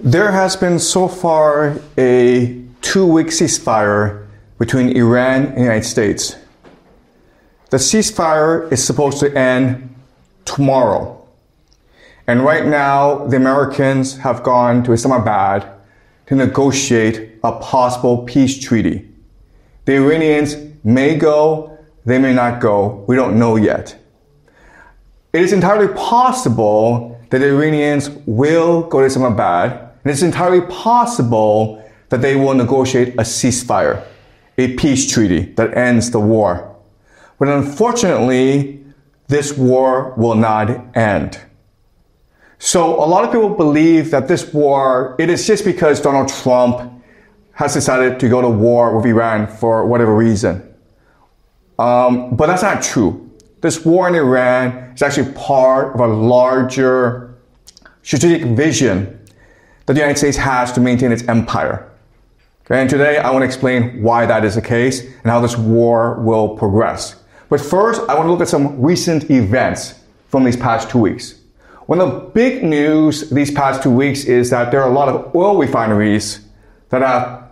There has been so far a 2-week ceasefire between Iran and the United States. The ceasefire is supposed to end tomorrow. And right now, the Americans have gone to Islamabad to negotiate a possible peace treaty. The Iranians may go, they may not go. We don't know yet. It is entirely possible that the Iranians will go to Islamabad, and it's entirely possible that they will negotiate a ceasefire, a peace treaty that ends the war. But unfortunately, this war will not end. So a lot of people believe that this war, it is just because Donald Trump has decided to go to war with Iran for whatever reason. But that's not true. This war in Iran is actually part of a larger strategic vision that the United States has to maintain its empire. Okay, and today I want to explain why that is the case and how this war will progress. But first, I want to look at some recent events from these past 2 weeks. One of the big news these past 2 weeks is that there are a lot of oil refineries that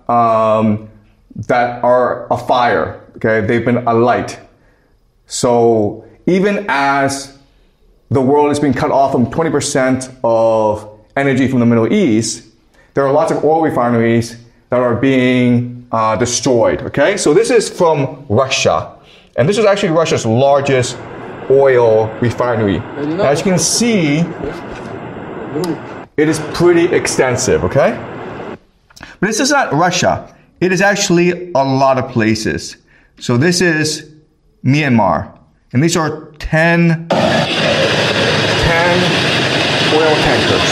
are afire. Okay, they've been alight. So even as the world is being cut off from 20% of energy from the Middle East, there are lots of oil refineries that are being destroyed. Okay, so this is from Russia, and this is actually Russia's largest oil refinery. As you can see, it is pretty extensive. Okay, but this is not Russia. It is actually a lot of places. So this is Myanmar, and these are 10 oil tankers.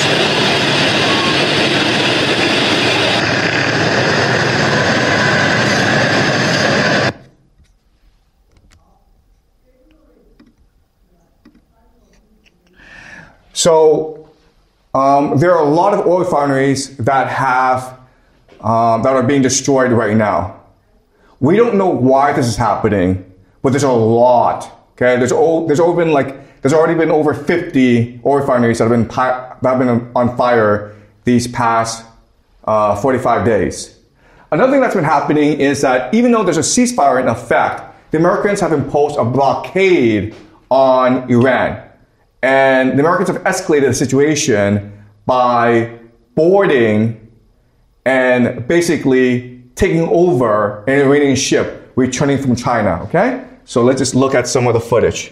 So there are a lot of oil refineries that are being destroyed right now. We don't know why this is happening, but there's a lot. Okay, there's already been over 50 oil refineries that have been on fire these past 45 days. Another thing that's been happening is that even though there's a ceasefire in effect, the Americans have imposed a blockade on Iran. And the Americans have escalated the situation by boarding and basically taking over an Iranian ship returning from China, okay? So let's just look at some of the footage.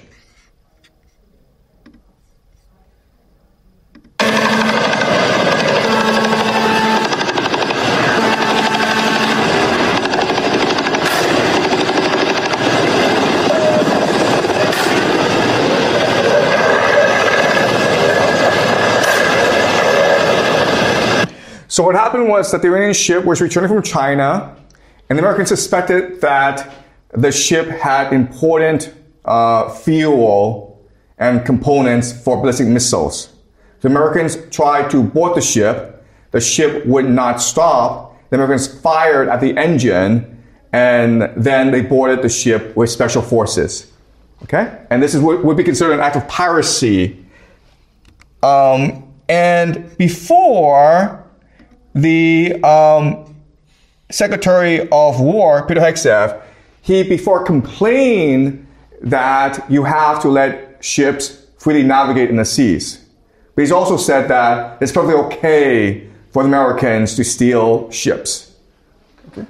So what happened was that the Iranian ship was returning from China, and the Americans suspected that the ship had important fuel and components for ballistic missiles. The Americans tried to board the ship. The ship would not stop. The Americans fired at the engine, and then they boarded the ship with special forces. Okay? And this is what would be considered an act of piracy. And before the Secretary of War, Peter Hegseth, he before complained that you have to let ships freely navigate in the seas. But he's also said that it's perfectly okay for the Americans to steal ships. Okay.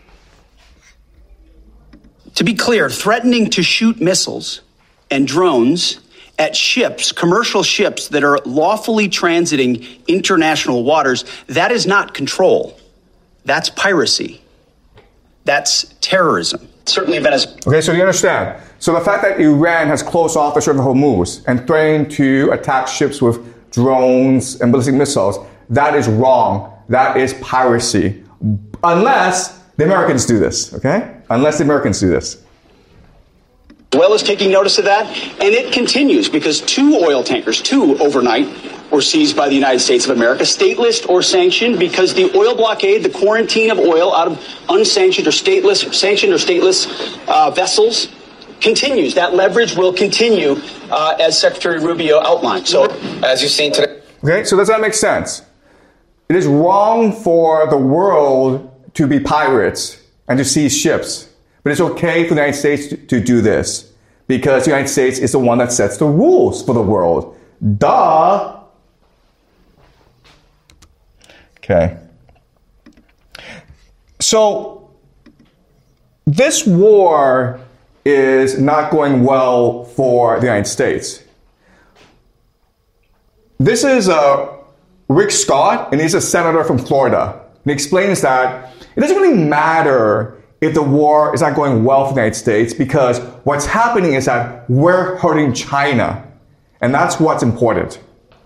To be clear, threatening to shoot missiles and drones at ships, commercial ships that are lawfully transiting international waters, that is not control. That's piracy. That's terrorism. Certainly Venezuela. Okay, so you understand. So the fact that Iran has closed off the Strait of Hormuz and threatened to attack ships with drones and ballistic missiles, that is wrong. That is piracy. Unless the Americans do this, okay? Unless the Americans do this. Venezuela is taking notice of that, and it continues because 2 oil tankers, 2 overnight, were seized by the United States of America, stateless or sanctioned, because the oil blockade, the quarantine of oil out of unsanctioned or sanctioned or stateless vessels continues. That leverage will continue, as Secretary Rubio outlined. So, as you've seen today. Okay, so does that make sense? it is wrong for the world to be pirates and to seize ships. But it's okay for the United States to do this because the United States is the one that sets the rules for the world. Duh! Okay. So, this war is not going well for the United States. This is Rick Scott, and he's a senator from Florida. And he explains that it doesn't really matter if the war is not going well for the United States because what's happening is that we're hurting China. And that's what's important.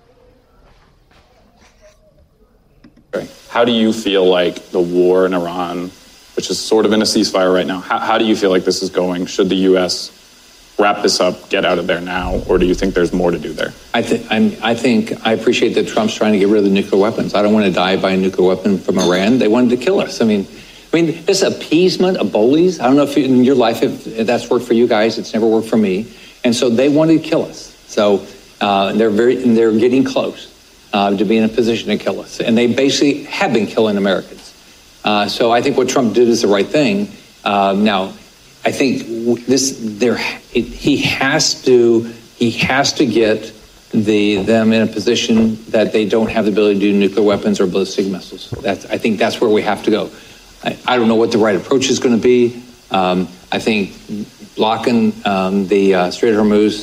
How do you feel like the war in Iran, which is sort of in a ceasefire right now, how do you feel like this is going? Should the U.S. wrap this up, get out of there now, or do you think there's more to do there? I appreciate that Trump's trying to get rid of the nuclear weapons. I don't want to die by a nuclear weapon from Iran. They wanted to kill us. I mean, this appeasement of bullies. I don't know if in your life if that's worked for you guys. It's never worked for me. And so they wanted to kill us. So they're getting close to be in a position to kill us, and they basically have been killing Americans. So I think what Trump did is the right thing. Now, I think he has to get them in a position that they don't have the ability to do nuclear weapons or ballistic missiles. I think that's where we have to go. I don't know what the right approach is going to be. I think blocking the Strait of Hormuz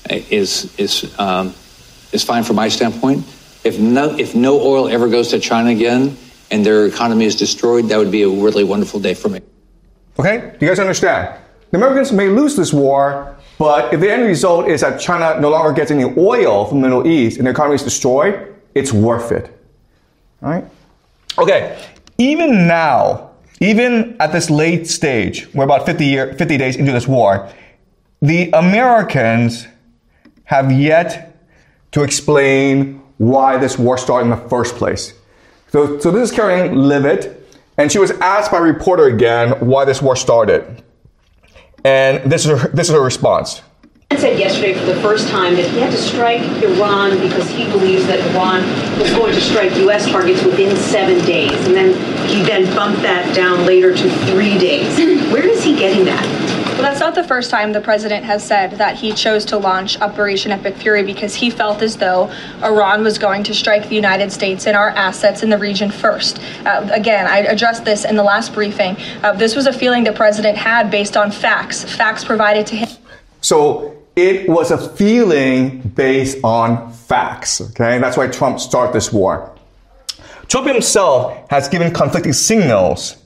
is fine from my standpoint. If no oil ever goes to China again and their economy is destroyed, that would be a really wonderful day for me. Okay? Do you guys understand? The Americans may lose this war, but if the end result is that China no longer gets any oil from the Middle East and the economy is destroyed, it's worth it. All right? Okay. Even now, even at this late stage, we're about 50 days into this war, the Americans have yet to explain why this war started in the first place. So this is Karen Leavitt, and she was asked by a reporter again why this war started. And this is her response. He said yesterday for the first time that he had to strike Iran because he believes that Iran was going to strike U.S. targets within 7 days. And then he bumped that down later to 3 days. Where is he getting that? Well, that's not the first time the president has said that he chose to launch Operation Epic Fury because he felt as though Iran was going to strike the United States and our assets in the region first. Again, I addressed this in the last briefing. This was a feeling the president had based on facts provided to him. So it was a feeling based on facts, okay? That's why Trump started this war. Trump himself has given conflicting signals.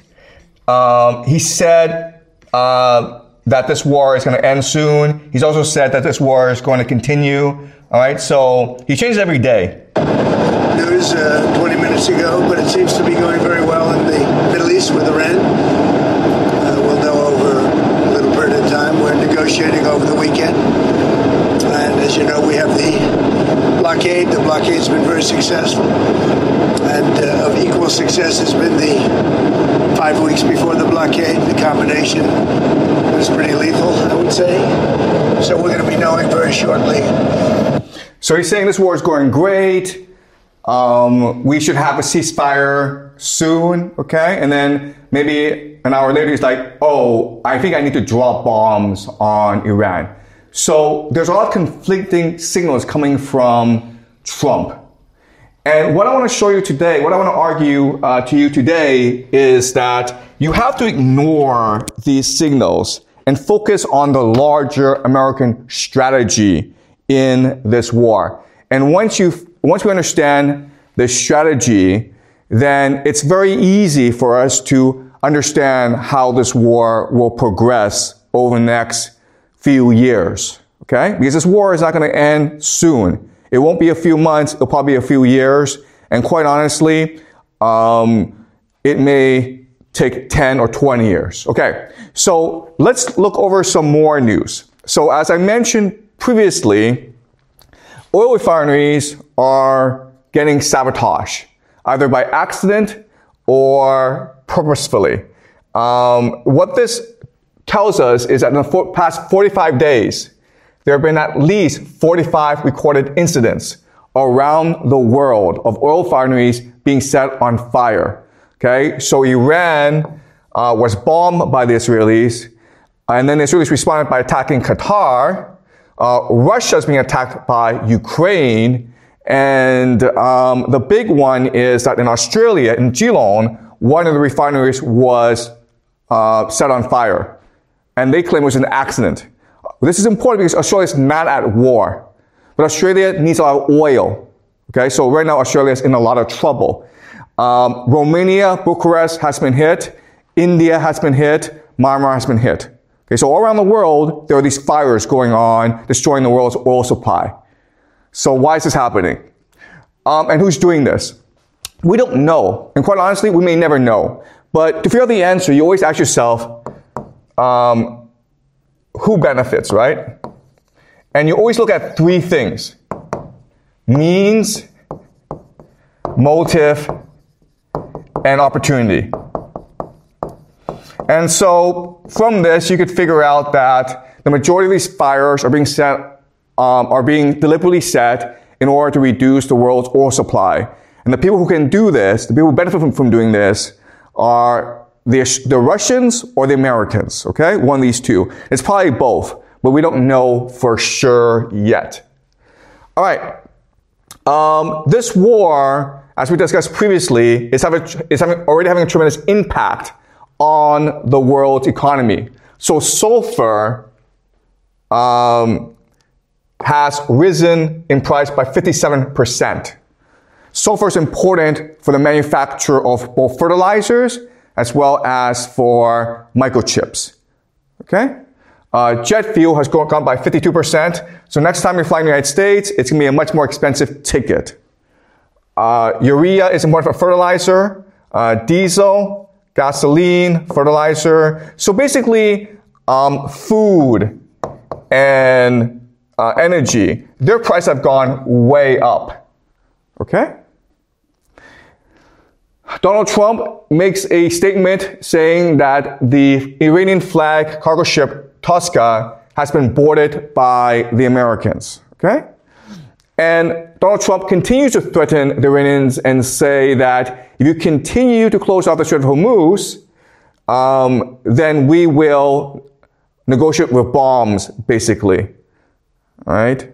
He said that this war is going to end soon. He's also said that this war is going to continue. All right, so he changes every day. News 20 minutes ago, but it seems to be going very well in the Middle East with Iran. We'll know over a little period of time. We're negotiating over the weekend. And as you know, we have the blockade. The blockade's been very successful. And of equal success has been the 5 weeks before the blockade. The combination was pretty lethal, I would say. So we're going to be knowing very shortly. So he's saying this war is going great. We should have a ceasefire soon, okay? And then maybe an hour later, he's like, oh, I think I need to drop bombs on Iran. So there's a lot of conflicting signals coming from Trump. And what I want to show you today, what I want to argue to you today is that you have to ignore these signals and focus on the larger American strategy in this war. And once we understand the strategy, then it's very easy for us to understand how this war will progress over the next few years. Okay? Because this war is not going to end soon. It won't be a few months, it'll probably be a few years. And quite honestly, it may take 10 or 20 years. Okay, so let's look over some more news. So as I mentioned previously, oil refineries are getting sabotaged, either by accident or purposefully. What this tells us is that in the past 45 days, there have been at least 45 recorded incidents around the world of oil refineries being set on fire. Okay, so Iran was bombed by the Israelis, and then the Israelis responded by attacking Qatar. Russia is being attacked by Ukraine, and the big one is that in Australia, in Geelong, one of the refineries was set on fire, and they claim it was an accident. This is important because Australia is not at war, but Australia needs a lot of oil. Okay, so right now Australia is in a lot of trouble. Romania, Bucharest has been hit. India has been hit. Myanmar has been hit. Okay, so all around the world, there are these fires going on, destroying the world's oil supply. So why is this happening? And who's doing this? We don't know. And quite honestly, we may never know. But to figure out the answer, you always ask yourself, who benefits, right? And you always look at three things: means, motive, and opportunity. And so from this, you could figure out that the majority of these fires are being deliberately set in order to reduce the world's oil supply. And the people who can do this, the people who benefit from doing this, are the Russians or the Americans, okay? One of these two. It's probably both, but we don't know for sure yet. All right. This war, as we discussed previously, is already having a tremendous impact on the world's economy. So sulfur has risen in price by 57%. Sulfur is important for the manufacture of both fertilizers as well as for microchips. Okay? Jet fuel has gone by 52%. So next time you're flying to the United States, it's going to be a much more expensive ticket. Urea is important for fertilizer, diesel, gasoline, fertilizer. So basically, food and energy, their prices have gone way up. Okay? Donald Trump makes a statement saying that the Iranian flag cargo ship Tosca has been boarded by the Americans. Okay? And Donald Trump continues to threaten the Iranians and say that if you continue to close off the Strait of Hormuz, then we will negotiate with bombs, basically. All right?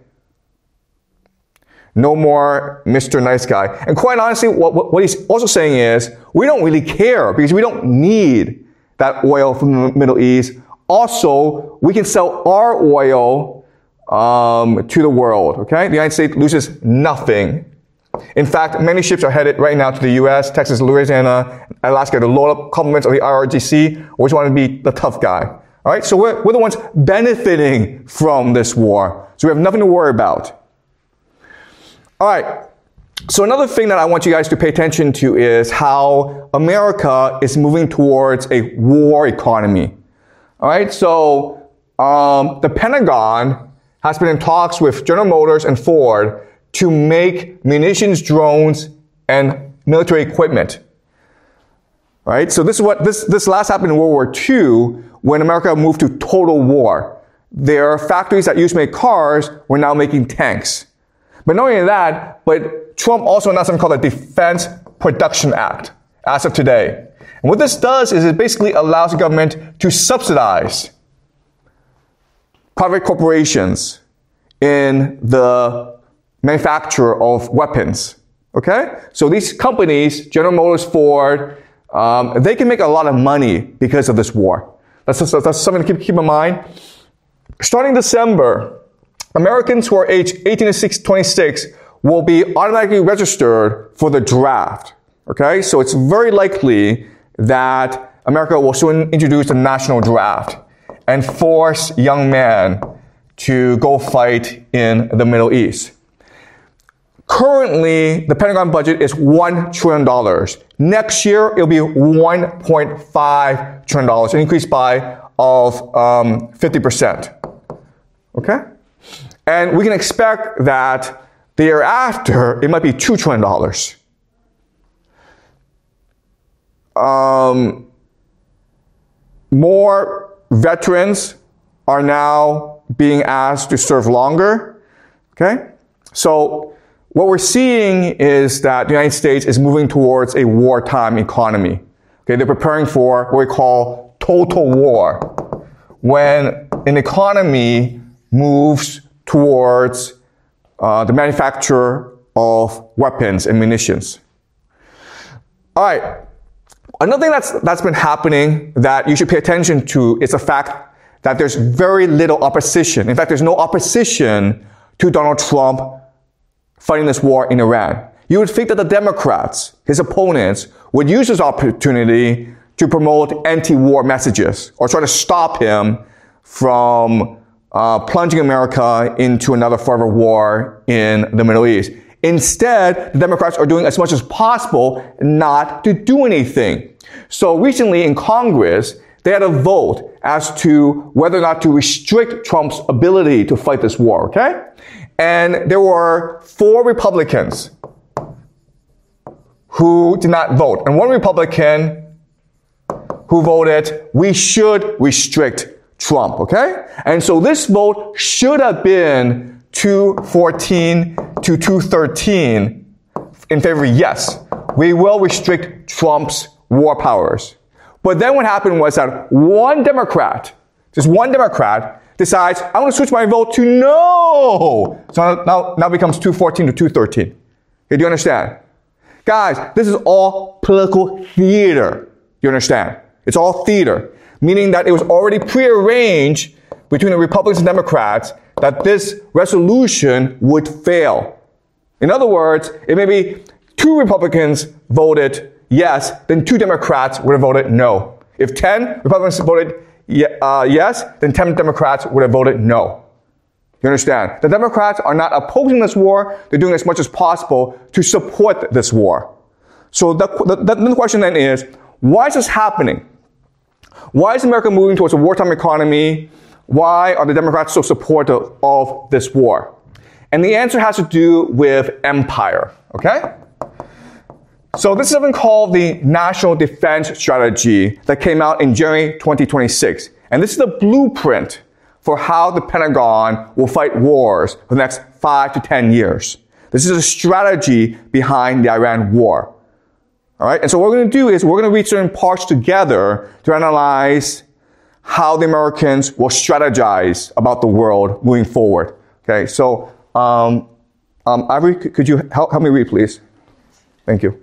No more Mr. Nice Guy. And quite honestly, what he's also saying is, we don't really care because we don't need that oil from the Middle East. Also, we can sell our oil to the world, okay? The United States loses nothing. In fact, many ships are headed right now to the U.S., Texas, Louisiana, Alaska to load up compliments of the IRGC. We just want to be the tough guy. All right? So we're the ones benefiting from this war. So we have nothing to worry about. All right. So another thing that I want you guys to pay attention to is how America is moving towards a war economy. All right. So the Pentagon has been in talks with General Motors and Ford to make munitions, drones, and military equipment. All right. So this is what this last happened in World War II when America moved to total war. Their factories that used to make cars were now making tanks. But not only that, but Trump also announced something called the Defense Production Act as of today. And what this does is it basically allows the government to subsidize private corporations in the manufacture of weapons. Okay? So these companies, General Motors, Ford, they can make a lot of money because of this war. That's something to keep in mind. Starting December, Americans who are aged 18 to 26 will be automatically registered for the draft. Okay? So it's very likely that America will soon introduce the national draft and force young men to go fight in the Middle East. Currently, the Pentagon budget is $1 trillion. Next year, it'll be $1.5 trillion, an increase of 50%. Okay? And we can expect that the year after, it might be $2 trillion. More veterans are now being asked to serve longer. Okay? So what we're seeing is that the United States is moving towards a wartime economy. Okay, they're preparing for what we call total war, when an economy moves towards the manufacture of weapons and munitions. All right. Another thing that's been happening that you should pay attention to is the fact that there's very little opposition. In fact, there's no opposition to Donald Trump fighting this war in Iran. You would think that the Democrats, his opponents, would use this opportunity to promote anti-war messages or try to stop him from plunging America into another forever war in the Middle East. Instead, the Democrats are doing as much as possible not to do anything. So recently in Congress, they had a vote as to whether or not to restrict Trump's ability to fight this war, okay? And there were 4 Republicans who did not vote, and 1 Republican who voted, we should restrict Trump, okay? And so this vote should have been 214 to 213 in favor of yes, we will restrict Trump's war powers. But then what happened was that one Democrat, just one Democrat, decides, I want to switch my vote to no. So now it becomes 214 to 213. Okay, do you understand? Guys, this is all political theater. You understand? It's all theater, meaning that it was already prearranged between the Republicans and Democrats that this resolution would fail. In other words, it may be 2 Republicans voted yes, then 2 Democrats would have voted no. If 10 Republicans voted yes, then 10 Democrats would have voted no. You understand? The Democrats are not opposing this war. They're doing as much as possible to support this war. So the question then is, why is this happening? Why is America moving towards a wartime economy? Why are the Democrats so supportive of this war? And the answer has to do with empire, okay? So this is something called the National Defense Strategy that came out in January 2026. And this is the blueprint for how the Pentagon will fight wars for the next 5 to 10 years. This is a strategy behind the Iran war. All right? And so what we're going to do is we're going to read certain parts together to analyze how the Americans will strategize about the world moving forward. Okay, so Ivory, could you help me read, please? Thank you.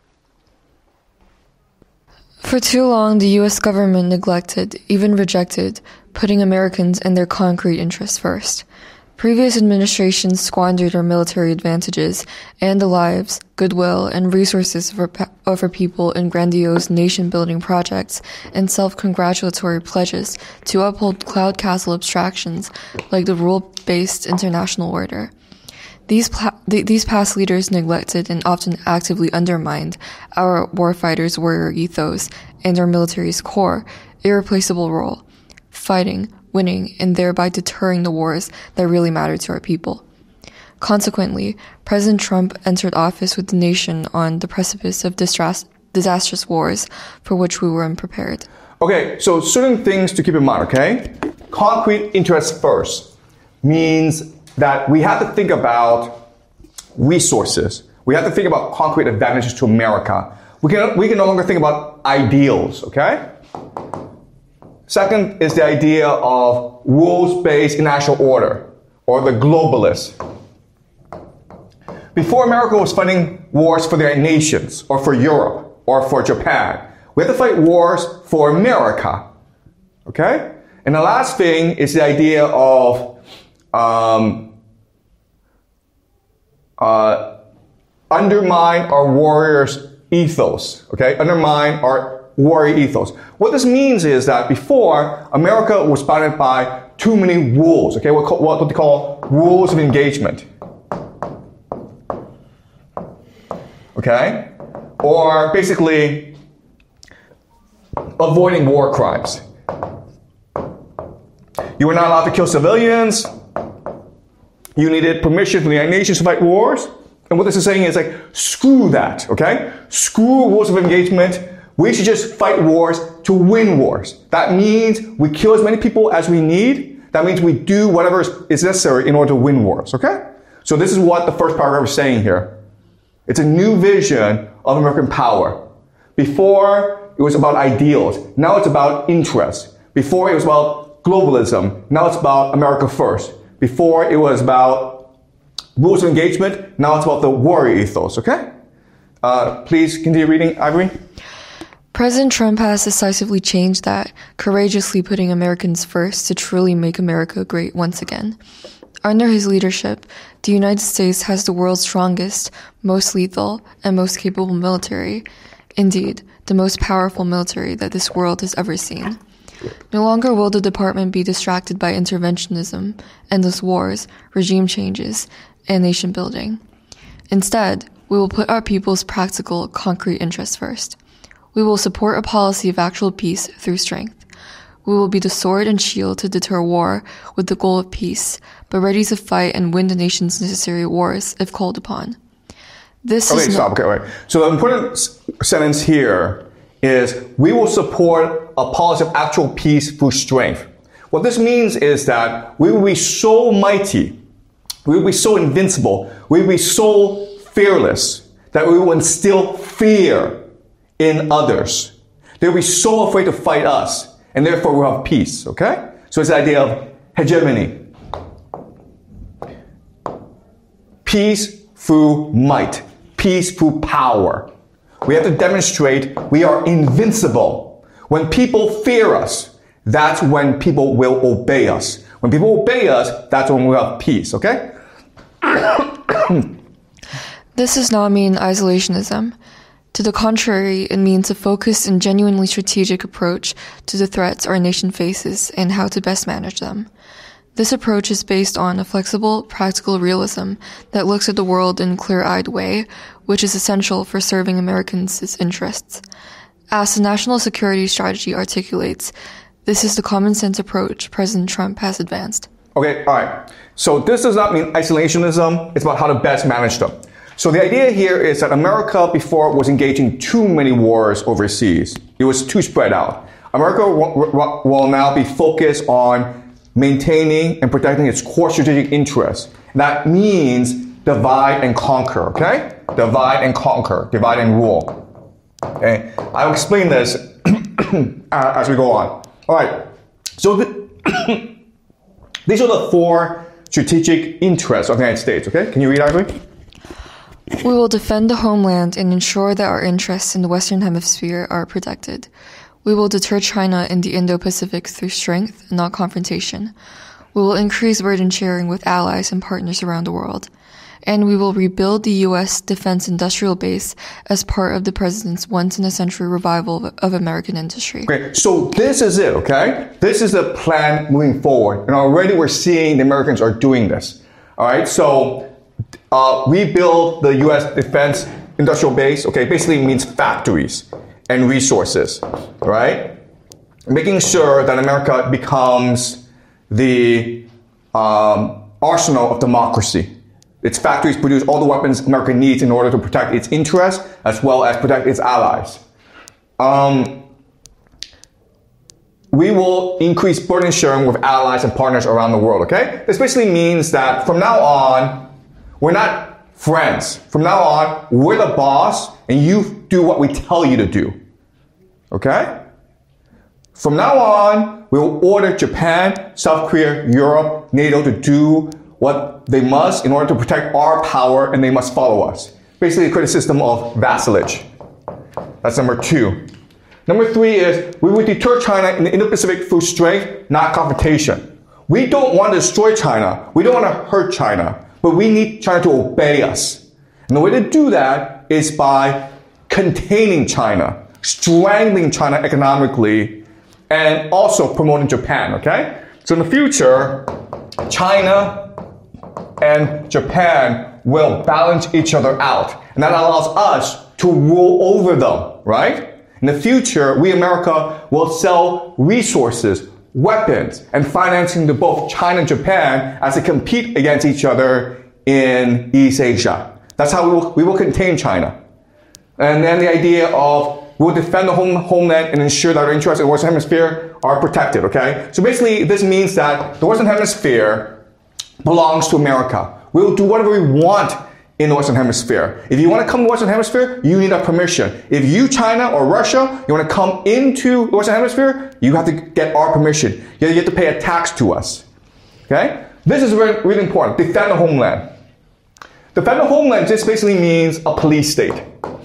For too long, the U.S. government neglected, even rejected, putting Americans and their concrete interests first. Previous administrations squandered our military advantages and the lives, goodwill, and resources of our people in grandiose nation-building projects and self-congratulatory pledges to uphold cloud castle abstractions like the rule-based international order. These past leaders neglected and often actively undermined our warfighters' warrior ethos and our military's core, irreplaceable role, fighting, winning, and thereby deterring the wars that really matter to our people. Consequently, President Trump entered office with the nation on the precipice of disastrous wars for which we were unprepared. Okay, so certain things to keep in mind, okay? Concrete interests first means that we have to think about resources. We have to think about concrete advantages to America. We can no longer think about ideals, okay? Second is the idea of rules-based international order, or the globalists. Before America was fighting wars for their nations, or for Europe, or for Japan, we had to fight wars for America, okay? And the last thing is the idea of undermine our warriors' ethos, okay? Undermine our warrior ethos. What this means is that before, America was bounded by too many rules, okay? What they call rules of engagement. Okay? Or basically, avoiding war crimes. You were not allowed to kill civilians. You needed permission from the United Nations to fight wars. And what this is saying is like, screw that, okay? Screw rules of engagement. We should just fight wars to win wars. That means we kill as many people as we need. That means we do whatever is necessary in order to win wars, okay? So this is what the first paragraph is saying here. It's a new vision of American power. Before, it was about ideals. Now it's about interests. Before, it was about globalism. Now it's about America first. Before, it was about rules of engagement. Now it's about the warrior ethos, okay? Please continue reading, Ivory. President Trump has decisively changed that, courageously putting Americans first to truly make America great once again. Under his leadership, the United States has the world's strongest, most lethal, and most capable military. Indeed, the most powerful military that this world has ever seen. No longer will the department be distracted by interventionism, endless wars, regime changes, and nation building. Instead, we will put our people's practical, concrete interests first. We will support a policy of actual peace through strength. We will be the sword and shield to deter war with the goal of peace, but ready to fight and win the nation's necessary wars if called upon. Okay. So the important sentence here is, we will support a policy of actual peace through strength. What this means is that we will be so mighty, we will be so invincible, we will be so fearless that we will instill fear in others. They'll be so afraid to fight us, and therefore we'll have peace, okay? So it's the idea of hegemony. Peace through might. Peace through power. We have to demonstrate we are invincible. When people fear us, that's when people will obey us. When people obey us, that's when we'll have peace, okay? This does not mean isolationism. To the contrary, it means a focused and genuinely strategic approach to the threats our nation faces and how to best manage them. This approach is based on a flexible, practical realism that looks at the world in a clear-eyed way, which is essential for serving Americans' interests. As the national security strategy articulates, this is the common-sense approach President Trump has advanced. Okay, all right. So this does not mean isolationism. It's about how to best manage them. So the idea here is that America before was engaging too many wars overseas. It was too spread out. America will now be focused on maintaining and protecting its core strategic interests. That means divide and conquer, okay? Divide and conquer, divide and rule. Okay? I'll explain this as we go on. All right. So these are the 4 strategic interests of the United States, okay? Can you read, Ivory? We will defend the homeland and ensure that our interests in the Western Hemisphere are protected. We will deter China in the Indo-Pacific through strength, not confrontation. We will increase burden sharing with allies and partners around the world. And we will rebuild the U.S. defense industrial base as part of the President's once-in-a-century revival of American industry. Okay, so this is it, okay? This is the plan moving forward. And already we're seeing the Americans are doing this. All right, so rebuild the U.S. defense industrial base, okay, basically means factories and resources, right? Making sure that America becomes the arsenal of democracy. Its factories produce all the weapons America needs in order to protect its interests as well as protect its allies. We will increase burden sharing with allies and partners around the world, okay? This basically means that from now on, we're not friends. From now on, we're the boss and you do what we tell you to do. Okay? From now on, we'll order Japan, South Korea, Europe, NATO to do what they must in order to protect our power, and they must follow us. Basically, create a system of vassalage. That's number 2. Number 3 is we will deter China in the Indo-Pacific through strength, not confrontation. We don't want to destroy China. We don't want to hurt China. But we need China to obey us. And the way to do that is by containing China, strangling China economically, and also promoting Japan, okay? So in the future, China and Japan will balance each other out. And that allows us to rule over them, right? In the future, we, America, will sell resources, weapons, and financing to both China and Japan as they compete against each other in East Asia. That's how we will contain China. And then the idea of we'll defend the homeland and ensure that our interests in the Western Hemisphere are protected, okay? So basically, this means that the Western Hemisphere belongs to America. We'll do whatever we want in the Western Hemisphere. If you want to come to the Western Hemisphere, you need our permission. If you, China or Russia, you want to come into the Western Hemisphere, you have to get our permission. You have to pay a tax to us. Okay? This is really, really important. Defend the homeland. Defend the homeland just basically means a police state.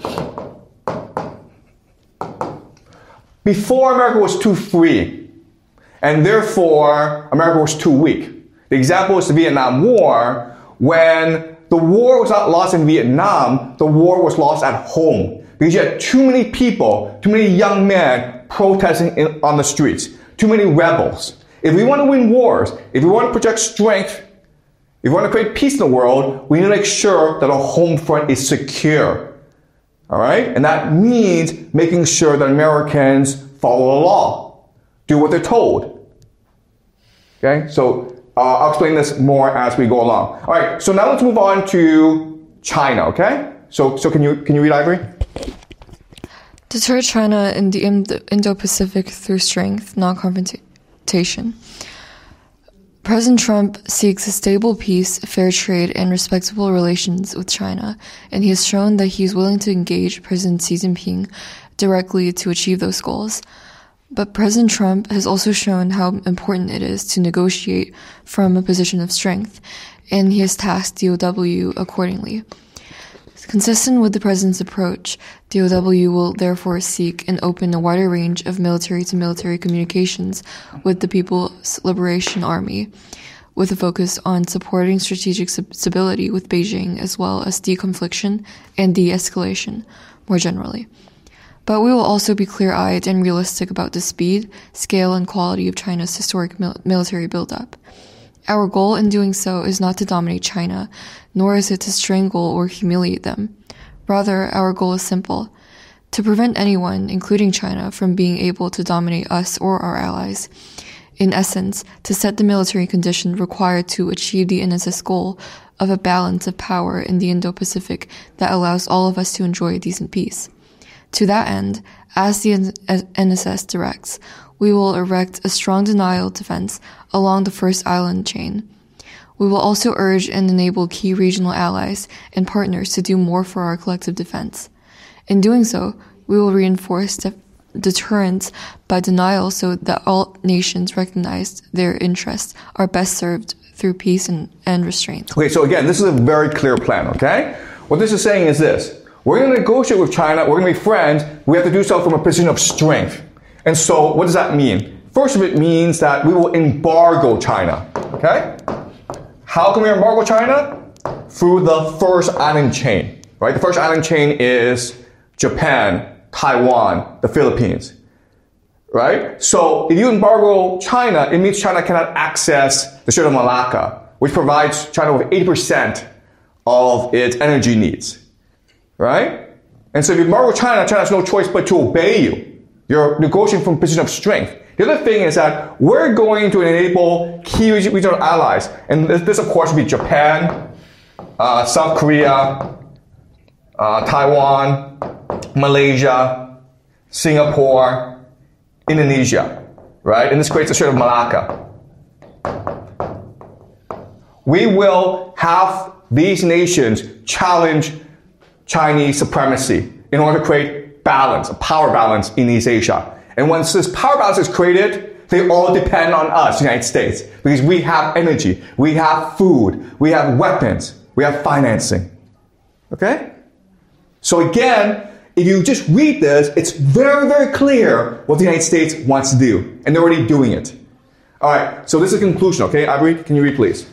Before, America was too free, and therefore America was too weak. The example is the Vietnam War. When the war was not lost in Vietnam, the war was lost at home. Because you had too many people, too many young men protesting on the streets, too many rebels. If we want to win wars, if we want to project strength, if we want to create peace in the world, we need to make sure that our home front is secure. All right? And that means making sure that Americans follow the law, do what they're told. Okay? So I'll explain this more as we go along. All right. So now let's move on to China. Okay? So can you read, Ivory? Deter China in the Indo-Pacific through strength, not confrontation. President Trump seeks a stable peace, fair trade, and respectable relations with China, and he has shown that he is willing to engage President Xi Jinping directly to achieve those goals. But President Trump has also shown how important it is to negotiate from a position of strength, and he has tasked DOW accordingly. Consistent with the president's approach, DOW will therefore seek and open a wider range of military-to-military communications with the People's Liberation Army, with a focus on supporting strategic stability with Beijing, as well as deconfliction and de-escalation more generally. But we will also be clear-eyed and realistic about the speed, scale, and quality of China's historic military buildup. Our goal in doing so is not to dominate China, nor is it to strangle or humiliate them. Rather, our goal is simple: to prevent anyone, including China, from being able to dominate us or our allies. In essence, to set the military condition required to achieve the NSS goal of a balance of power in the Indo-Pacific that allows all of us to enjoy a decent peace. To that end, as the NSS directs, we will erect a strong denial defense along the first island chain. We will also urge and enable key regional allies and partners to do more for our collective defense. In doing so, we will reinforce deterrence by denial so that all nations recognize their interests are best served through peace and restraint. Okay, so again, this is a very clear plan, okay? What this is saying is this: we're going to negotiate with China, we're going to be friends, we have to do so from a position of strength. And so, what does that mean? First of it means that we will embargo China, okay? How can we embargo China? Through the first island chain, right? The first island chain is Japan, Taiwan, the Philippines, right? So if you embargo China, it means China cannot access the Strait of Malacca, which provides China with 80% of its energy needs, right? And so if you embargo China, China has no choice but to obey you. You're negotiating from a position of strength. The other thing is that we're going to enable key regional allies, and this of course would be Japan, South Korea, Taiwan, Malaysia, Singapore, Indonesia, right? And this creates the Strait of Malacca. We will have these nations challenge Chinese supremacy in order to create balance, a power balance in East Asia. And once this power balance is created, they all depend on us, the United States, because we have energy, we have food, we have weapons, we have financing. Okay? So again, if you just read this, it's very, very clear what the United States wants to do. And they're already doing it. All right, so this is the conclusion, okay? Ivory, can you read, please?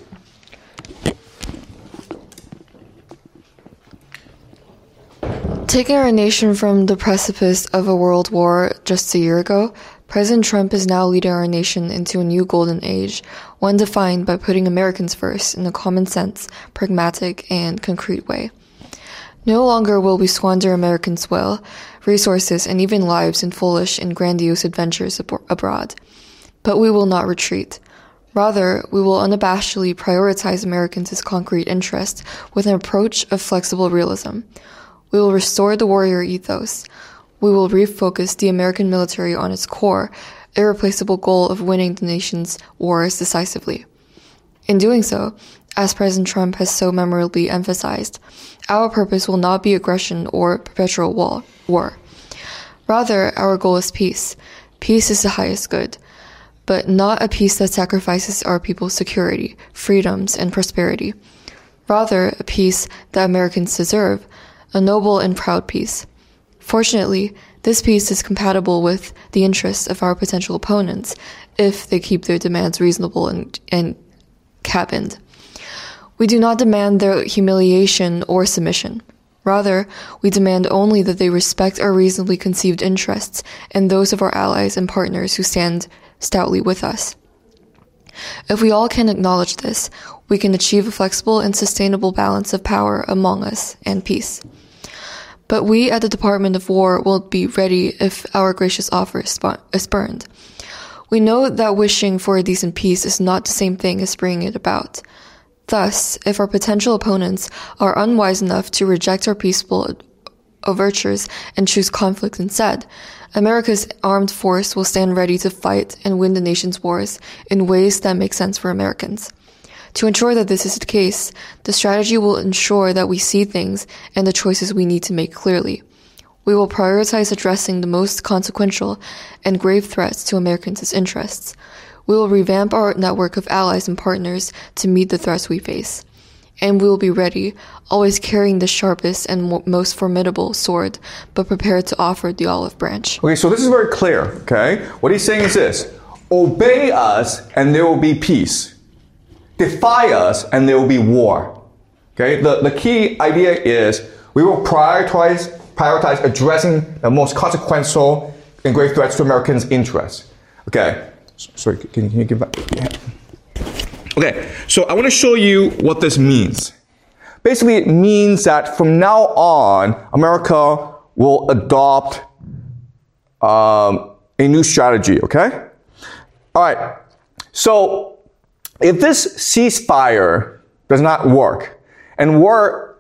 Taking our nation from the precipice of a world war just a year ago, President Trump is now leading our nation into a new golden age, one defined by putting Americans first in a common sense, pragmatic, and concrete way. No longer will we squander Americans' will, resources, and even lives in foolish and grandiose adventures abroad. But we will not retreat. Rather, we will unabashedly prioritize Americans' concrete interests with an approach of flexible realism. We will restore the warrior ethos. We will refocus the American military on its core, irreplaceable goal of winning the nation's wars decisively. In doing so, as President Trump has so memorably emphasized. Our purpose will not be aggression or perpetual war. Rather, our goal is peace. Peace is the highest good, but not a peace that sacrifices our people's security, freedoms, and prosperity. Rather, a peace that Americans deserve, a noble and proud peace. Fortunately, this peace is compatible with the interests of our potential opponents if they keep their demands reasonable and cabined. We do not demand their humiliation or submission. Rather, we demand only that they respect our reasonably conceived interests and those of our allies and partners who stand stoutly with us. If we all can acknowledge this, we can achieve a flexible and sustainable balance of power among us and peace. But we at the Department of War will be ready if our gracious offer is spurned. We know that wishing for a decent peace is not the same thing as bringing it about. Thus, if our potential opponents are unwise enough to reject our peaceful overtures and choose conflict instead, America's armed force will stand ready to fight and win the nation's wars in ways that make sense for Americans. To ensure that this is the case, the strategy will ensure that we see things and the choices we need to make clearly. We will prioritize addressing the most consequential and grave threats to Americans' interests. We will revamp our network of allies and partners to meet the threats we face. And we will be ready, always carrying the sharpest and most formidable sword, but prepared to offer the olive branch. Okay, so this is very clear, okay? What he's saying is this: obey us and there will be peace. Defy us and there will be war. Okay, the key idea is we will prioritize addressing the most consequential and grave threats to Americans' interests. Okay. Sorry, can you give that? Yeah. Okay, so I want to show you what this means. Basically, it means that from now on, America will adopt a new strategy, okay? All right, so if this ceasefire does not work and war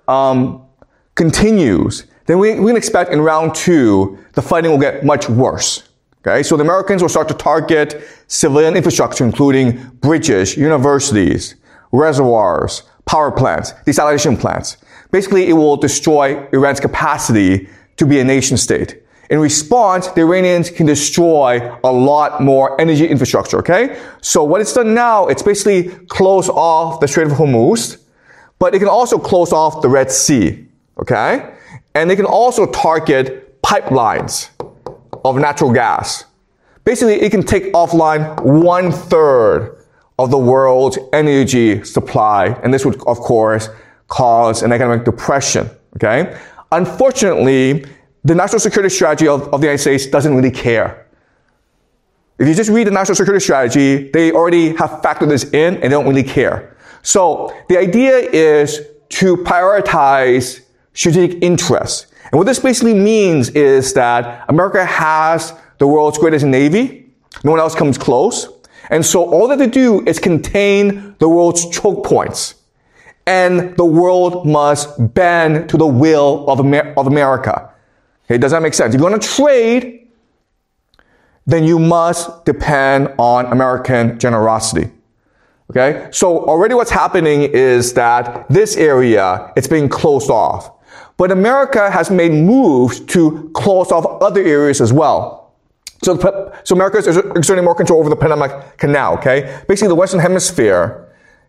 continues, then we can expect in round 2, the fighting will get much worse. Okay, so the Americans will start to target civilian infrastructure, including bridges, universities, reservoirs, power plants, desalination plants. Basically, it will destroy Iran's capacity to be a nation state. In response, the Iranians can destroy a lot more energy infrastructure, okay? So what it's done now, it's basically close off the Strait of Hormuz, but it can also close off the Red Sea, okay? And they can also target pipelines of natural gas. Basically, it can take offline 1/3 of the world's energy supply, and this would, of course, cause an economic depression, okay? Unfortunately, the national security strategy of the United States doesn't really care. If you just read the national security strategy, they already have factored this in and they don't really care. So the idea is to prioritize strategic interests. And what this basically means is that America has the world's greatest navy. No one else comes close. And so all that they do is contain the world's choke points. And the world must bend to the will of America. Okay, does that make sense? If you want to trade, then you must depend on American generosity. Okay? So already what's happening is that this area, it's being closed off. But America has made moves to close off other areas as well. So America is exerting more control over the Panama Canal, okay? Basically, the Western Hemisphere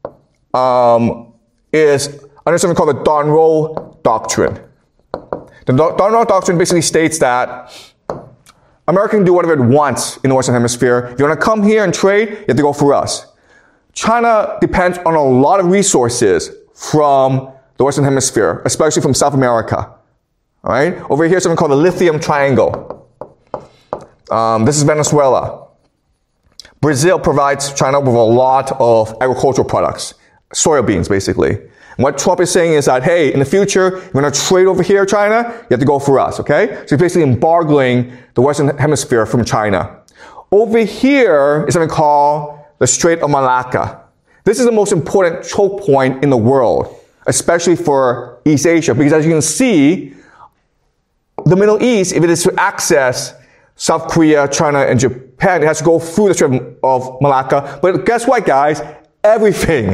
is under something called the Donroe Doctrine. The Donroe Doctrine basically states that America can do whatever it wants in the Western Hemisphere. If you want to come here and trade, you have to go through us. China depends on a lot of resources from the Western Hemisphere, especially from South America. All right? Over here, something called the Lithium Triangle. This is Venezuela. Brazil provides China with a lot of agricultural products, soybeans, basically. And what Trump is saying is that, hey, in the future, you're going to trade over here, China, you have to go through us, okay? So he's basically embargoing the Western Hemisphere from China. Over here is something called the Strait of Malacca. This is the most important choke point in the world, especially for East Asia, because as you can see, the Middle East, if it is to access South Korea, China, and Japan, it has to go through the Strait of Malacca. But guess what, guys? Everything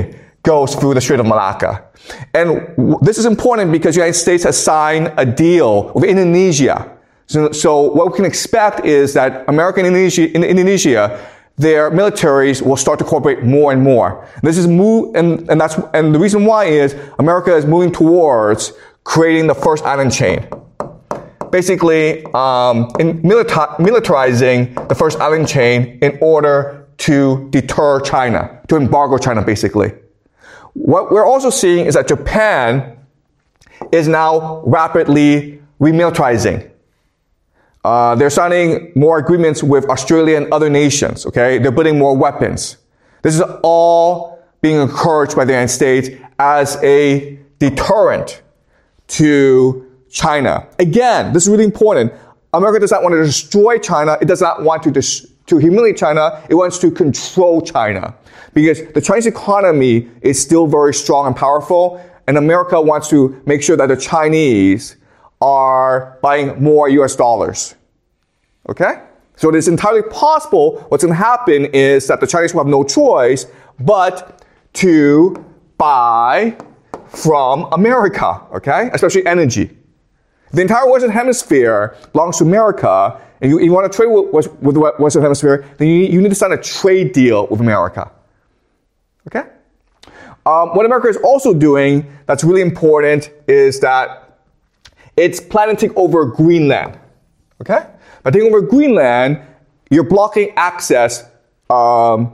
goes through the Strait of Malacca. And this is important because the United States has signed a deal with Indonesia. So what we can expect is that America and Indonesia, their militaries will start to cooperate more and more. This is and the reason why is America is moving towards creating the first island chain. Basically, militarizing the first island chain in order to deter China, to embargo China, basically. What we're also seeing is that Japan is now rapidly remilitarizing. They're signing more agreements with Australia and other nations, okay? They're building more weapons. This is all being encouraged by the United States as a deterrent to China. Again, this is really important. America does not want to destroy China. It does not want to humiliate China. It wants to control China. Because the Chinese economy is still very strong and powerful, and America wants to make sure that the Chinese are buying more US dollars. Okay? So it is entirely possible what's going to happen is that the Chinese will have no choice but to buy from America, okay? Especially energy. The entire Western Hemisphere belongs to America, and you want to trade with the Western Hemisphere, then you need to sign a trade deal with America. Okay? What America is also doing that's really important is that it's planning to take over Greenland. Okay? By taking over Greenland, you're blocking access. China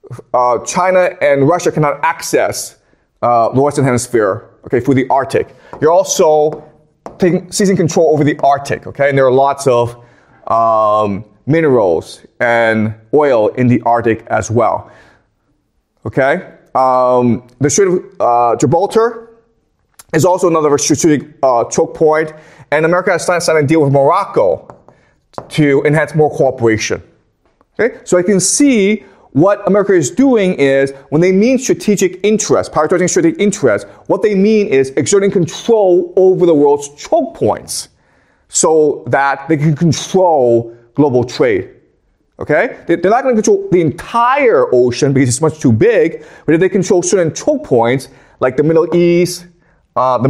and Russia cannot access the Western Hemisphere, okay, through the Arctic. You're also seizing control over the Arctic, okay? And there are lots of minerals and oil in the Arctic as well. Okay? The Strait of Gibraltar is also another strategic choke point, and America has signed a deal with Morocco to enhance more cooperation. Okay? So I can see what America is doing is, when they mean strategic interest, prioritizing strategic interest, what they mean is exerting control over the world's choke points so that they can control global trade. Okay? They're not going to control the entire ocean because it's much too big, but if they control certain choke points, like the Middle East, and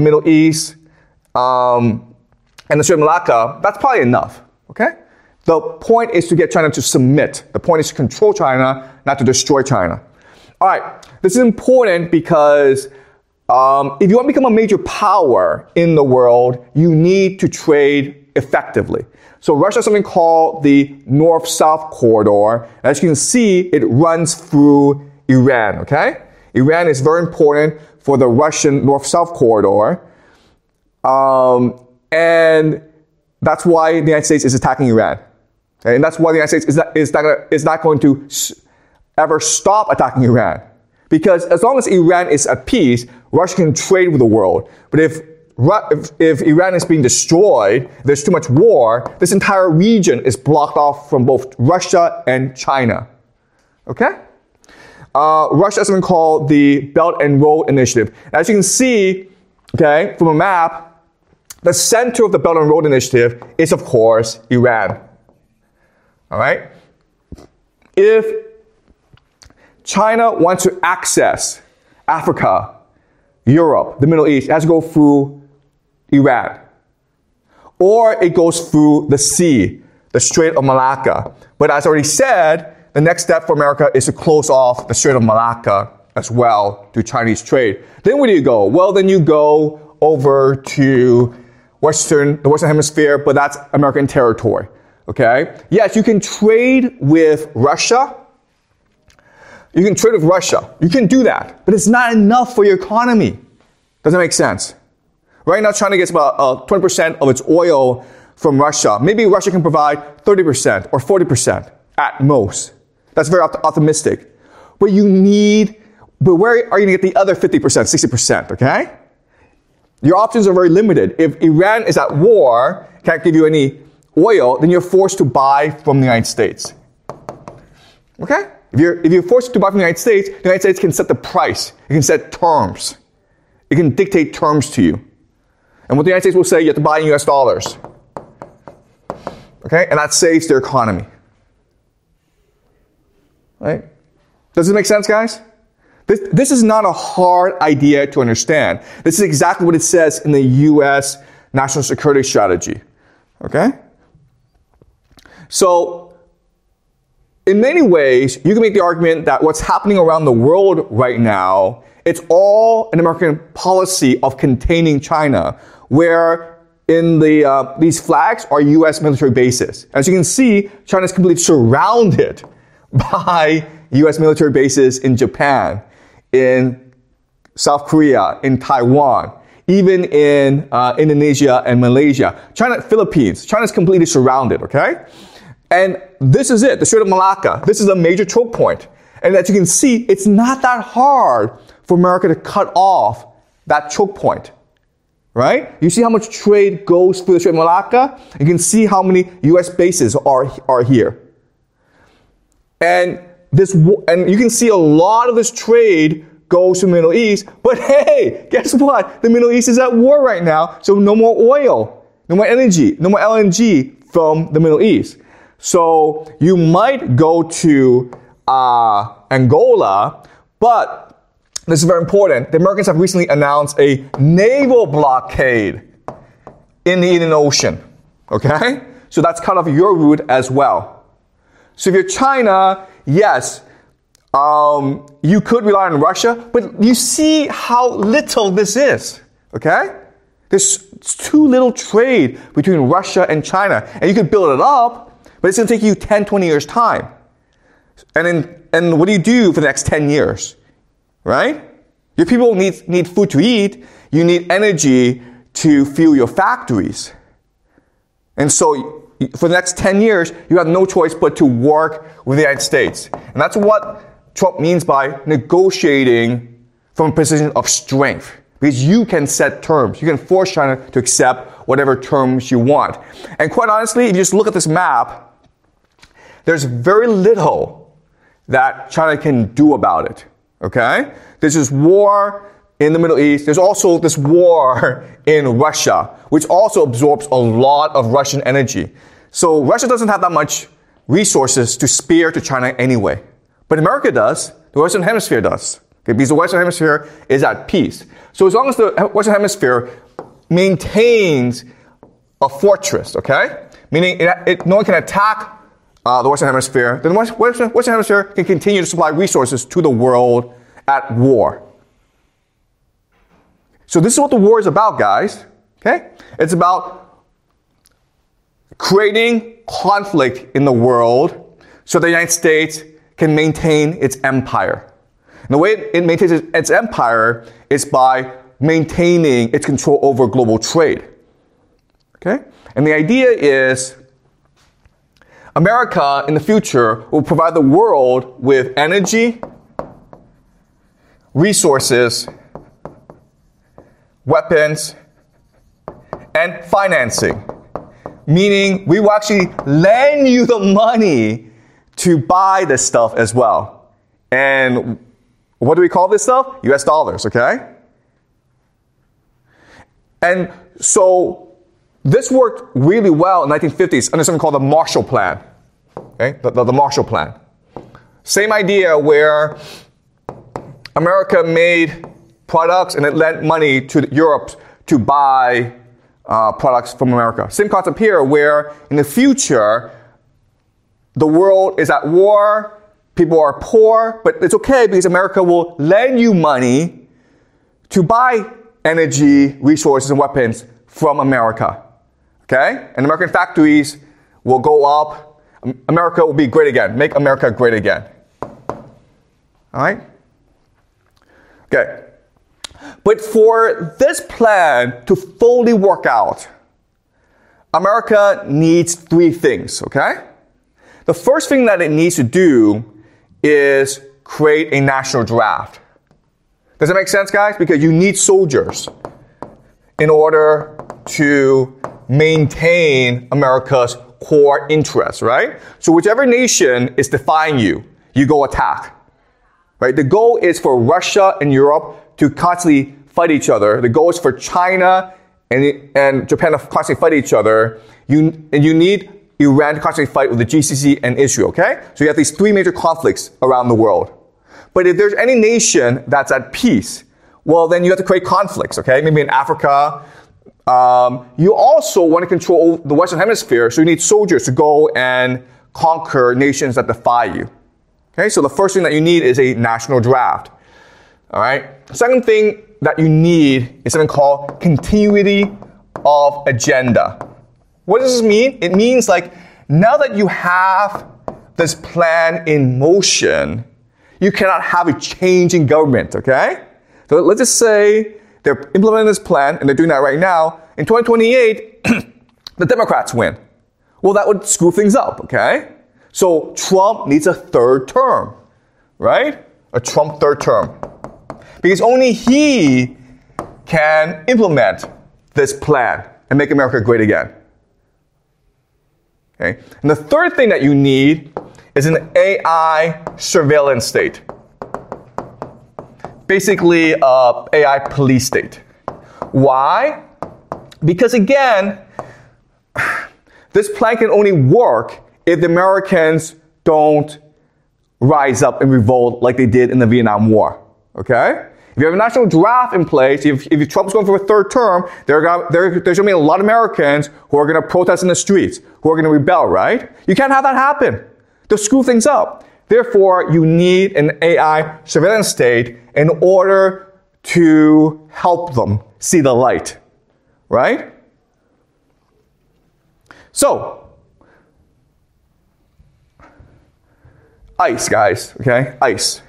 the Strait of Malacca, that's probably enough. Okay? The point is to get China to submit. The point is to control China, not to destroy China. All right. This is important because if you want to become a major power in the world, you need to trade effectively. So Russia has something called the North-South Corridor. As you can see, it runs through Iran, okay? Iran is very important for the Russian North-South Corridor. And that's why the United States is attacking Iran. Okay? And that's why the United States is not going to ever stop attacking Iran. Because as long as Iran is at peace, Russia can trade with the world. But if Iran is being destroyed, there's too much war, this entire region is blocked off from both Russia and China. Okay? Russia has something called the Belt and Road Initiative. As you can see, okay, from a map, the center of the Belt and Road Initiative is, of course, Iran. All right? If China wants to access Africa, Europe, the Middle East, it has to go through Iran. Or it goes through the sea, the Strait of Malacca. But as I already said, the next step for America is to close off the Strait of Malacca as well to Chinese trade. Then where do you go? Well, then you go over to the Western Hemisphere, but that's American territory. Okay? Yes, you can trade with Russia. You can trade with Russia. You can do that. But it's not enough for your economy. Does that make sense? Right now, China gets about 20% of its oil from Russia. Maybe Russia can provide 30% or 40% at most. That's very optimistic. But where are you going to get the other 50%, 60%, okay? Your options are very limited. If Iran is at war, can't give you any oil, then you're forced to buy from the United States. Okay? If you're forced to buy from the United States can set the price. It can set terms. It can dictate terms to you. And what the United States will say, you have to buy in US dollars. Okay? And that saves their economy. Right? Does it make sense, guys? This is not a hard idea to understand. This is exactly what it says in the U.S. National Security Strategy. Okay? So, in many ways, you can make the argument that what's happening around the world right now, it's all an American policy of containing China, where in these flags are U.S. military bases. As you can see, China is completely surrounded by U.S. military bases in Japan, in South Korea, in Taiwan, even in Indonesia and Malaysia. Philippines. China's completely surrounded, okay? And this is it, the Strait of Malacca. This is a major choke point. And as you can see, it's not that hard for America to cut off that choke point, right? You see how much trade goes through the Strait of Malacca? You can see how many U.S. bases are here. And you can see a lot of this trade goes to the Middle East, but hey, guess what? The Middle East is at war right now, so no more oil, no more energy, no more LNG from the Middle East. So you might go to Angola, but this is very important. The Americans have recently announced a naval blockade in the Indian Ocean, okay? So that's cut off your route as well. So if you're China, yes, you could rely on Russia, but you see how little this is, okay? There's too little trade between Russia and China, and you could build it up, but it's going to take you 10, 20 years' time. And what do you do for the next 10 years, right? Your people need food to eat. You need energy to fuel your factories. And so for the next 10 years, you have no choice but to work with the United States. And that's what Trump means by negotiating from a position of strength. Because you can set terms. You can force China to accept whatever terms you want. And quite honestly, if you just look at this map, there's very little that China can do about it. Okay? There's this war in the Middle East. There's also this war in Russia, which also absorbs a lot of Russian energy. So Russia doesn't have that much resources to spare to China anyway. But America does. The Western Hemisphere does. Okay? Because the Western Hemisphere is at peace. So as long as the Western Hemisphere maintains a fortress, okay? Meaning no one can attack the Western Hemisphere, then the Western Hemisphere can continue to supply resources to the world at war. So this is what the war is about, guys. Okay? It's about creating conflict in the world so the United States can maintain its empire. And the way it maintains its empire is by maintaining its control over global trade. Okay? And the idea is America in the future will provide the world with energy, resources, weapons, and financing. Meaning we will actually lend you the money to buy this stuff as well. And what do we call this stuff? US dollars, okay? And so this worked really well in the 1950s under something called the Marshall Plan. Okay? The Marshall Plan. Same idea where America made products and it lent money to Europe to buy products from America. Same concept here where in the future, the world is at war, people are poor, but it's okay because America will lend you money to buy energy, resources, and weapons from America. Okay? And American factories will go up. America will be great again. Make America great again. All right? Okay. But for this plan to fully work out, America needs three things, okay? The first thing that it needs to do is create a national draft. Does that make sense, guys? Because you need soldiers in order to maintain America's core interests, right? So whichever nation is defying you, you go attack, right? The goal is for Russia and Europe to constantly fight each other. The goal is for China and Japan to constantly fight each other. You need Iran to constantly fight with the GCC and Israel, okay? So you have these three major conflicts around the world. But if there's any nation that's at peace, well, then you have to create conflicts, okay? Maybe in Africa. You also want to control the Western Hemisphere, so you need soldiers to go and conquer nations that defy you. Okay, so the first thing that you need is a national draft. All right. Second thing that you need is something called continuity of agenda. What does this mean? It means like now that you have this plan in motion, you cannot have a change in government, okay? So let's just say they're implementing this plan, and they're doing that right now. In 2028, the Democrats win. Well, that would screw things up, okay? So Trump needs a third term, right? A Trump third term. Because only he can implement this plan and make America great again. Okay? And the third thing that you need is an AI surveillance state. Basically, AI police state. Why? Because again, this plan can only work if the Americans don't rise up and revolt like they did in the Vietnam War. Okay? If you have a national draft in place, if Trump's going for a third term, there's going to be a lot of Americans who are going to protest in the streets, who are going to rebel, right? You can't have that happen. They'll screw things up. Therefore, you need an AI surveillance state in order to help them see the light, right? So, ICE, guys, okay? ICE.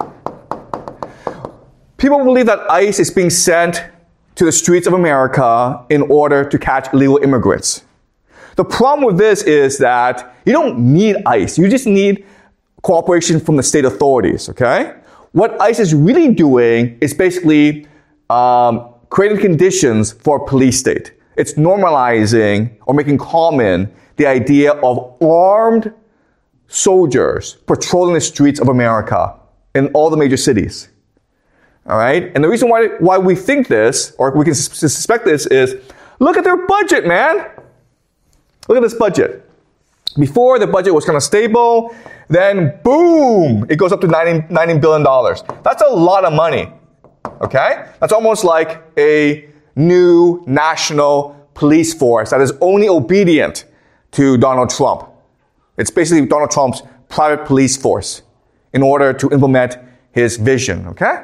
People believe that ICE is being sent to the streets of America in order to catch illegal immigrants. The problem with this is that you don't need ICE. You just need cooperation from the state authorities, okay? What ICE is really doing is basically creating conditions for a police state. It's normalizing or making common the idea of armed soldiers patrolling the streets of America in all the major cities. All right? And the reason why we think this, or we can suspect this, is look at their budget, man. Look at this budget. Before, the budget was kind of stable. Then, boom, it goes up to $90 billion. That's a lot of money. Okay? That's almost like a new national police force that is only obedient to Donald Trump. It's basically Donald Trump's private police force in order to implement his vision. Okay?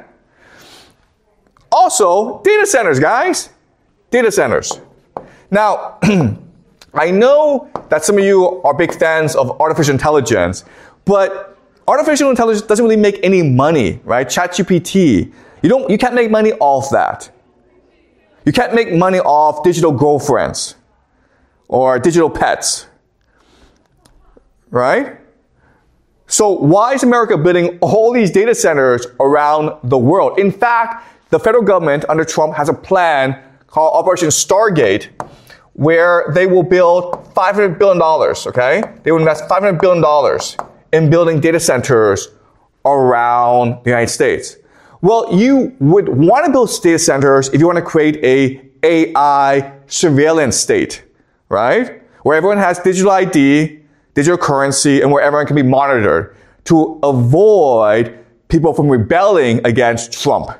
Also, data centers, guys. Data centers. Now, I know that some of you are big fans of artificial intelligence, but artificial intelligence doesn't really make any money, right? ChatGPT, you can't make money off that. You can't make money off digital girlfriends or digital pets, right? So why is America building all these data centers around the world? In fact, the federal government under Trump has a plan called Operation Stargate, where they will build $500 billion, okay? They will invest $500 billion in building data centers around the United States. Well, you would want to build data centers if you want to create a AI surveillance state, right? Where everyone has digital ID, digital currency, and where everyone can be monitored to avoid people from rebelling against Trump.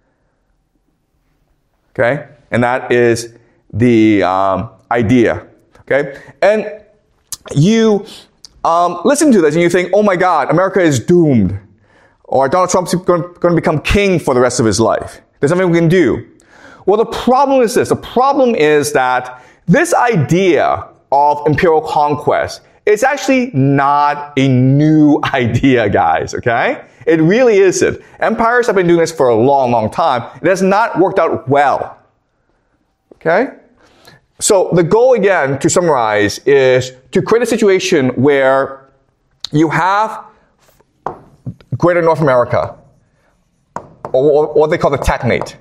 Okay? And that is the idea. Okay? And you listen to this and you think, oh my God, America is doomed. Or Donald Trump's going to become king for the rest of his life. There's nothing we can do. Well, the problem is this. The problem is that this idea of imperial conquest is actually not a new idea, guys, okay? It really isn't. Empires have been doing this for a long, long time. It has not worked out well. Okay? So the goal, again, to summarize, is to create a situation where you have Greater North America, or what they call the Technate.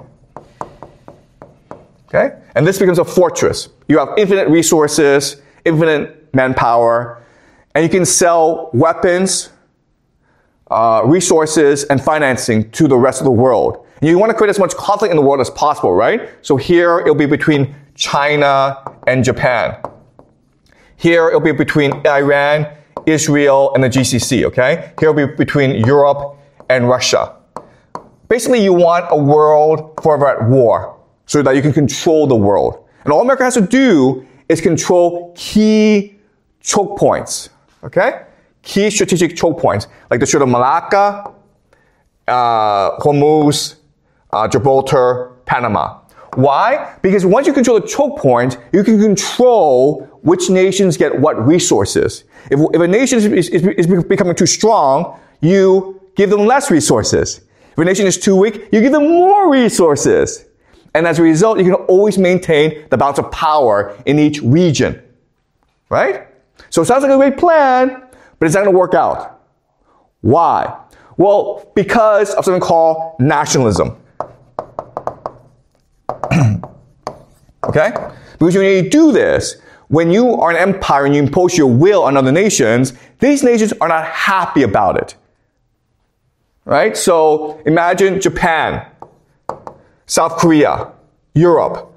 Okay? And this becomes a fortress. You have infinite resources, infinite manpower, and you can sell weapons, resources, and financing to the rest of the world. And you want to create as much conflict in the world as possible, right? So here it'll be between China and Japan. Here it'll be between Iran, Israel, and the GCC, okay? Here it'll be between Europe and Russia. Basically, you want a world forever at war so that you can control the world. And all America has to do is control key choke points, okay? Key strategic choke points, like the Strait of Malacca, Hormuz, Gibraltar, Panama. Why? Because once you control the choke point, you can control which nations get what resources. If a nation is becoming too strong, you give them less resources. If a nation is too weak, you give them more resources. And as a result, you can always maintain the balance of power in each region. Right? So it sounds like a great plan, but it's not going to work out. Why? Well, because of something called nationalism. Okay? Because when you do this, when you are an empire and you impose your will on other nations, these nations are not happy about it. Right? So imagine Japan, South Korea, Europe.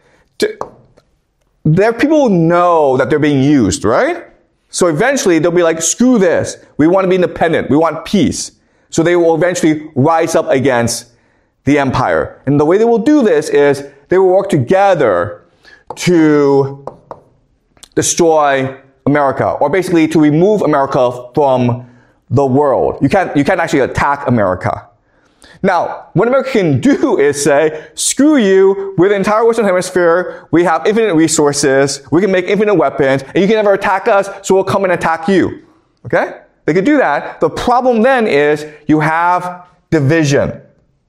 Their people know that they're being used, right? So eventually they'll be like, screw this. We want to be independent. We want peace. So they will eventually rise up against the empire. And the way they will do this is they will work together to destroy America, or basically to remove America from the world. You can't actually attack America. Now, what America can do is say, screw you, we're the entire Western Hemisphere, we have infinite resources, we can make infinite weapons, and you can never attack us, so we'll come and attack you. Okay? They could do that. The problem then is you have division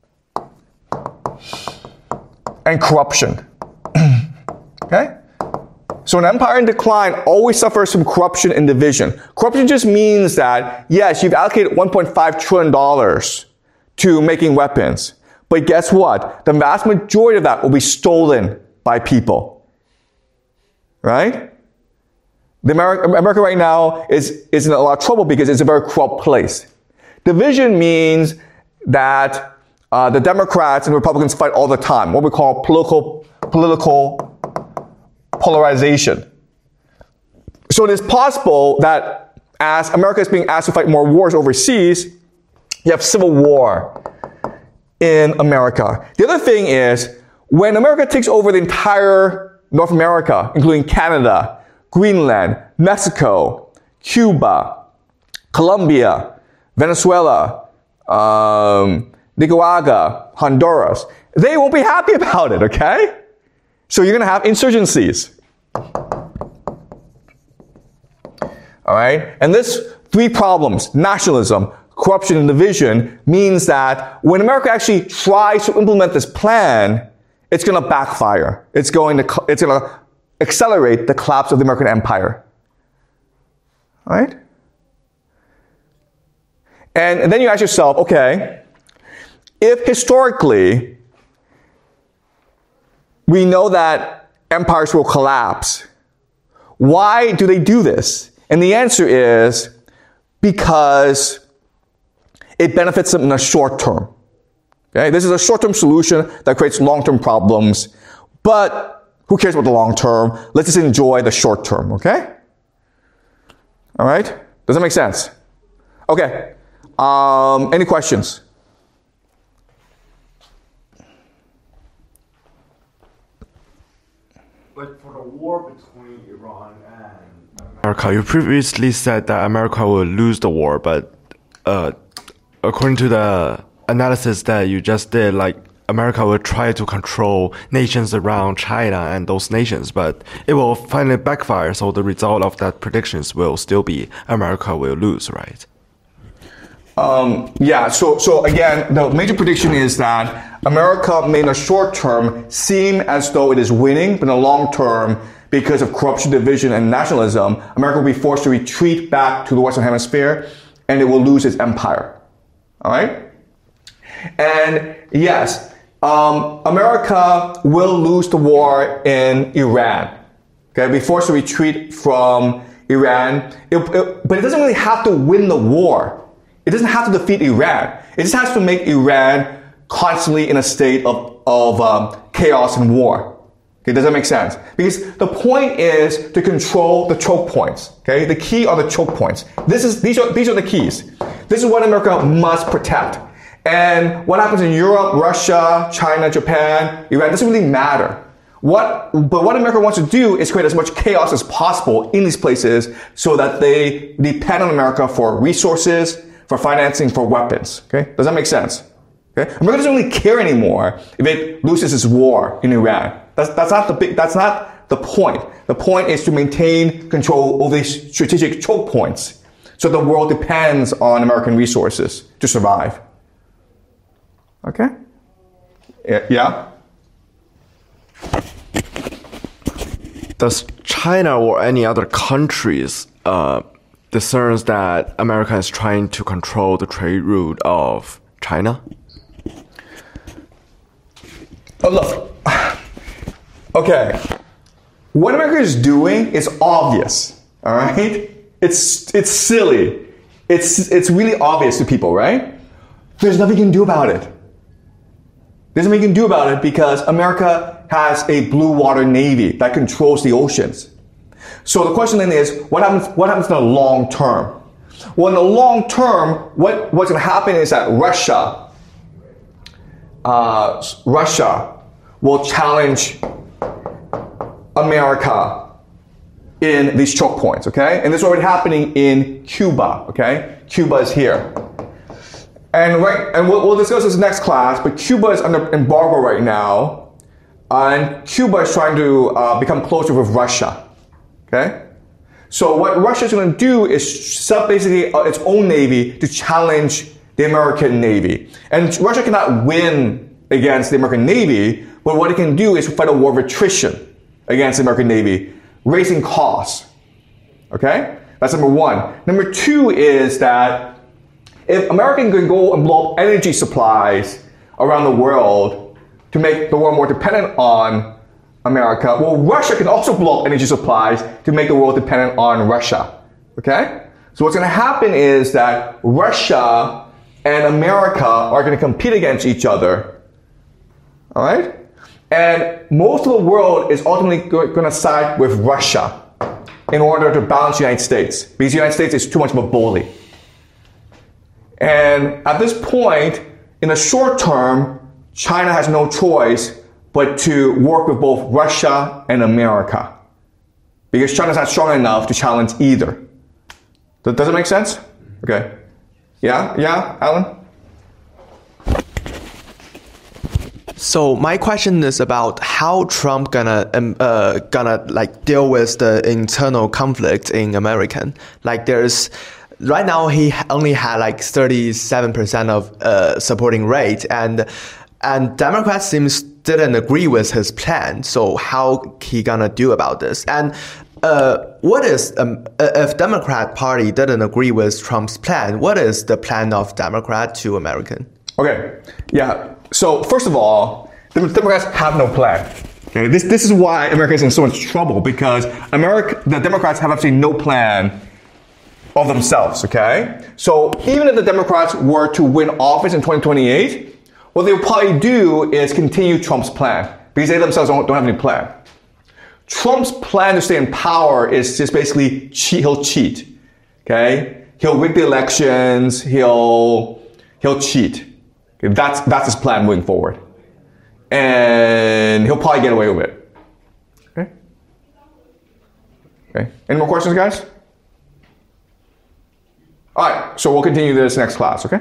and corruption. Okay? So an empire in decline always suffers from corruption and division. Corruption just means that, yes, you've allocated $1.5 trillion to making weapons. But guess what? The vast majority of that will be stolen by people. Right? America right now is in a lot of trouble because it's a very corrupt place. Division means that the Democrats and Republicans fight all the time, what we call political polarization. So it is possible that as America is being asked to fight more wars overseas, you have civil war in America. The other thing is, when America takes over the entire North America, including Canada, Greenland, Mexico, Cuba, Colombia, Venezuela, Nicaragua, Honduras, they won't be happy about it, okay? So you're going to have insurgencies. All right? And this three problems, nationalism, corruption, and division, means that when America actually tries to implement this plan, it's going to backfire. It's going to accelerate the collapse of the American empire. All right? And then you ask yourself, okay, if historically we know that empires will collapse, why do they do this? And the answer is because it benefits them in the short term. Okay? This is a short-term solution that creates long-term problems, but who cares about the long term? Let's just enjoy the short term, okay? All right? Does that make sense? Okay. Any questions? But for the war between Iran and America, you previously said that America will lose the war, but according to the analysis that you just did, like America will try to control nations around China and those nations, but it will finally backfire. So the result of that predictions will still be America will lose, right? Yeah, so again, the major prediction is that America may in the short term seem as though it is winning, but in the long term, because of corruption, division, and nationalism, America will be forced to retreat back to the Western Hemisphere, and it will lose its empire. All right? And yes, America will lose the war in Iran. Okay, be forced to retreat from Iran, but it doesn't really have to win the war. It doesn't have to defeat Iran. It just has to make Iran constantly in a state of chaos and war. Okay, does that make sense? Because the point is to control the choke points. Okay, the key are the choke points. These are the keys. This is what America must protect. And what happens in Europe, Russia, China, Japan, Iran, doesn't really matter. But what America wants to do is create as much chaos as possible in these places so that they depend on America for resources, for financing, for weapons. Okay? Does that make sense? Okay? America doesn't really care anymore if it loses its war in Iran. That's not the point. The point is to maintain control over these strategic choke points so the world depends on American resources to survive. Okay? Yeah? Does China or any other countries discerns that America is trying to control the trade route of China? Oh, look. Okay. What America is doing is obvious. All right? It's silly. It's really obvious to people, right? There's nothing you can do about it. There's nothing you can do about it because America has a blue water navy that controls the oceans. So the question then is, what happens in the long term? Well, in the long term, what's going to happen is that Russia will challenge America in these choke points, okay? And this is already happening in Cuba, okay? Cuba is here. And we'll discuss this next class, but Cuba is under embargo right now, and Cuba is trying to become closer with Russia, okay? So what Russia is going to do is set up basically its own navy to challenge the American Navy. And Russia cannot win against the American Navy, but what it can do is fight a war of attrition against the American Navy, raising costs, okay? That's number one. Number two is that if America can go and blow up energy supplies around the world to make the world more dependent on America, well, Russia can also blow up energy supplies to make the world dependent on Russia, okay? So what's going to happen is that Russia and America are going to compete against each other, all right? And most of the world is ultimately going to side with Russia in order to balance the United States, because the United States is too much of a bully. And at this point, in the short term, China has no choice but to work with both Russia and America, because China's not strong enough to challenge either. Does it make sense? Okay. Yeah, Alan? So my question is about how Trump gonna like deal with the internal conflict in American. Like right now he only had like 37% of supporting rate, and Democrats didn't agree with his plan. So how he gonna do about this? And what is if Democrat Party didn't agree with Trump's plan? What is the plan of Democrat to American? Okay, yeah. So first of all, the Democrats have no plan. Okay, this is why America is in so much trouble, because the Democrats have absolutely no plan of themselves. Okay, so even if the Democrats were to win office in 2028, what they will probably do is continue Trump's plan, because they themselves don't have any plan. Trump's plan to stay in power is just basically he'll cheat. Okay, he'll rig the elections. He'll cheat. Okay? That's his plan moving forward, and he'll probably get away with it. Okay. Any more questions, guys? All right. So we'll continue this next class. Okay.